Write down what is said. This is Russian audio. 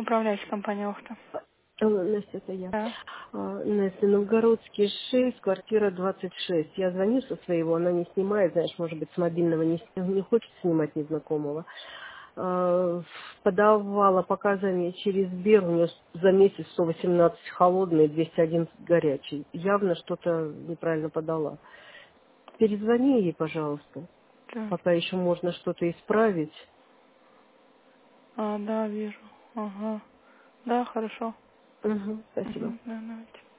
Управляющая компания Охта. Алло, Настя, это я. Да. Настя, Новгородский 6, квартира 26. Я звоню со своего, она не снимает, знаешь, может быть, с мобильного не хочет снимать незнакомого. Подавала показания через Сбер, у нее за месяц 118 холодный, 211 горячий. Явно что-то неправильно подала. Перезвони ей, пожалуйста, Так. пока еще можно что-то исправить. Да, вижу. Ага. Да, хорошо. Угу, спасибо. Угу, да, давайте.